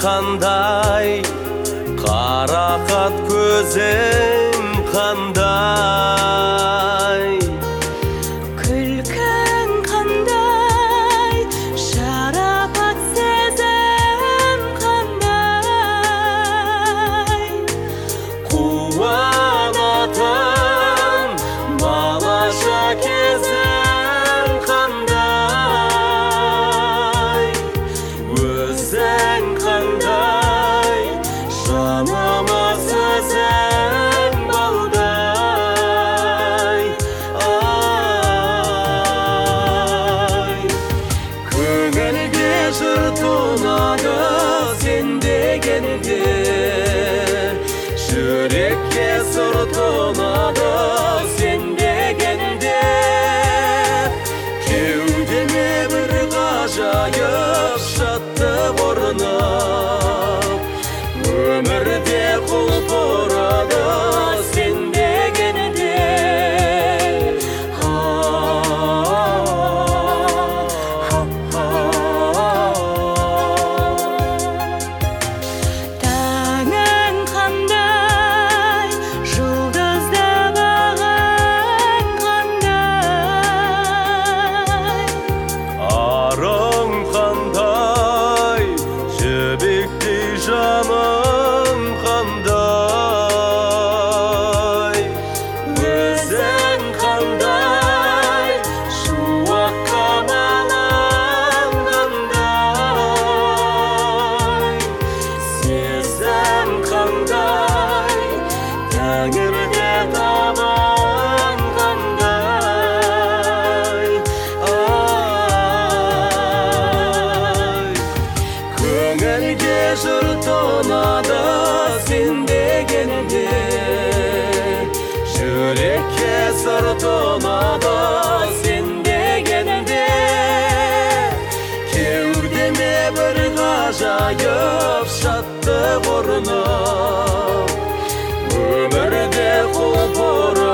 қандай, қарақат көзің қандай. Күлкің қандай, шарапат сезім қандай. Қуанатын балаша кезің қандай. Өзің қандай, жаныма сөзің балдай. Көңілге жыр тұнады сен дегенде, жүрекке сыр тұнады сен дегенде. Кеудеме бір ғажайып шаттық орнап, өмірде құлпырады сен дегенде. Таңың қандай, жұлдызды бағың қандай. Арың қандай, жібектей жаның қандай. Өзің қандай, шуақ қамалың қандай. Сезім қандай, тәңірде табың қандай. Көңілге жыр тұнады сен дегенде, жүрекке сыр тұнады сен дегенде. Кеудеме бір ғажайып шаттық орнап, өмірде құлпырады